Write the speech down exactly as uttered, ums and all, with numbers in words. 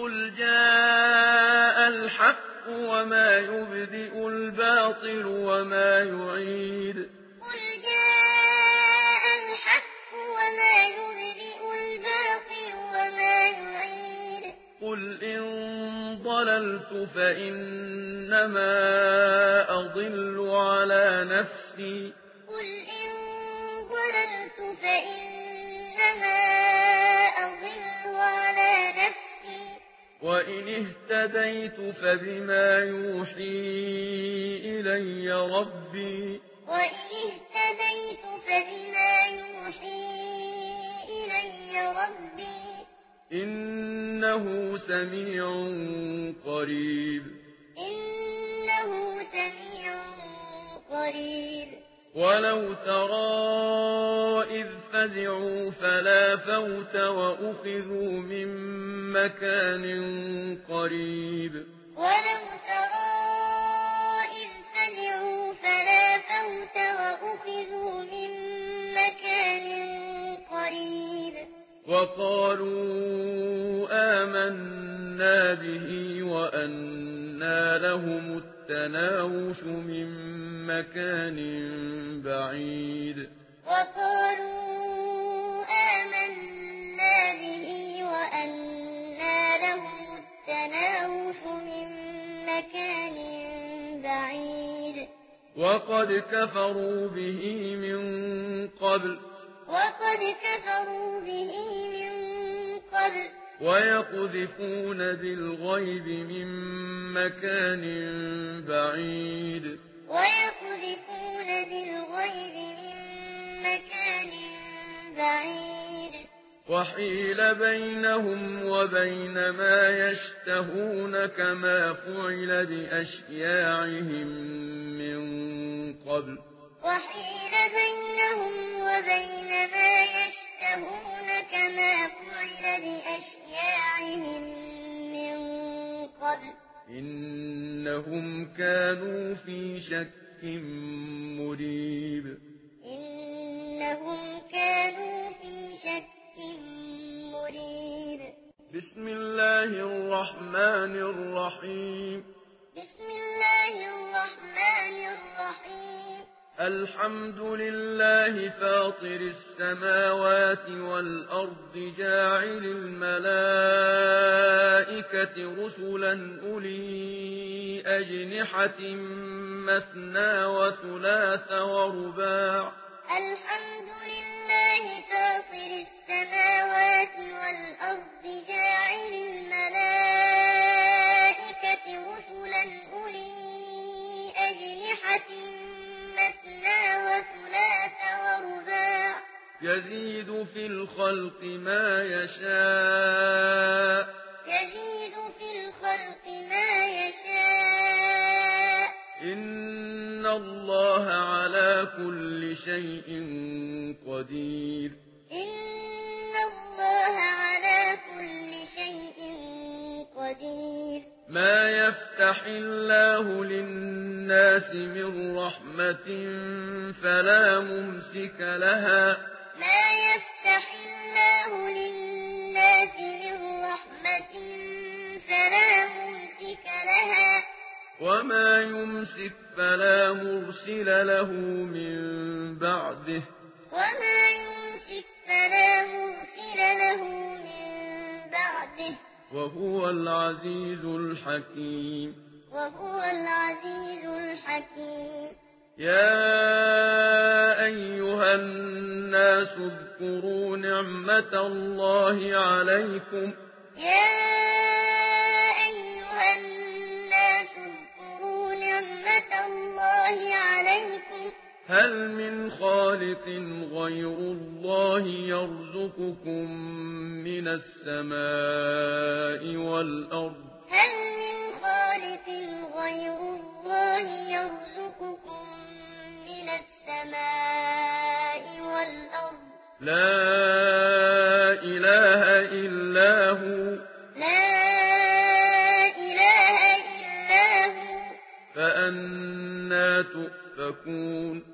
قل جاء الحق وما يبدئ الباطل وما يعيد قل جاء الحق وما يبدئ الباطل وما يعيد قل إن ضللت فإنما أضل على نفسي قل إن ضللت فإنما أضل على نفسي وإن اهتديت فبما يوحي إلي ربي وإن اهتديت فبما يوحي إلي ربي إنه سميع قريب إنه سميع قريب ولو ترى إذ فزعوا فلا فوت وأخذوا من مكان قريب ولو ترى إذ فزعوا فلا فوت وأخذوا من مكان قريب وقالوا آمنا به وأنى لهم التناوش من مكان بعيد وقالوا آمنا به وأنى لهم التناوش من مكان بعيد وقد كفروا به من قبل وقد كفروا به من قبل ويقذفون بالغيب من مكان بعيد ويقذفون بالغيب من مكان بعيد وحيل بينهم وبين ما يشتهون كما فعل بأشياعهم من قبل وحيل بينهم وبين ما يشتهون كما فعل بأشياعهم من قبل إنهم كانوا في شك مريب إنهم كانوا في شك مريب بسم الله الرحمن الرحيم بسم الله الرحمن الرحيم الحمد لله فاطر السماوات والأرض جاعل الملائكة رسلا أولي أجنحة مثنى وثلاث ورباع الحمد لله فاطر السماوات والأرض جاعل الملائكة رسلا أولي أجنحة مثنى وثلاث ورباع يزيد في الخلق ما يشاء يزيد في الخلق ما يشاء إن الله على كل شيء قدير إن الله على كل شيء قدير ما يفتح الله للناس من رحمة فلا ممسك لها ما يفتح الله للناس من رحمة فلا ممسك لها وما يمسك فلا مرسل له من بعده وما يمسك فلا مرسل له من بعده وهو العزيز الحكيم وهو العزيز الحكيم يا أيها الناس اذكروا نعمة الله عليكم يا أيها الناس اذكروا نعمة الله عليكم هل من خالق غير الله يرزقكم من السماء والأرض هل من خالق غير الله يرزقكم من السماء والأرض لا إله إلا هو لا إله إلا هو فأنى تؤفكون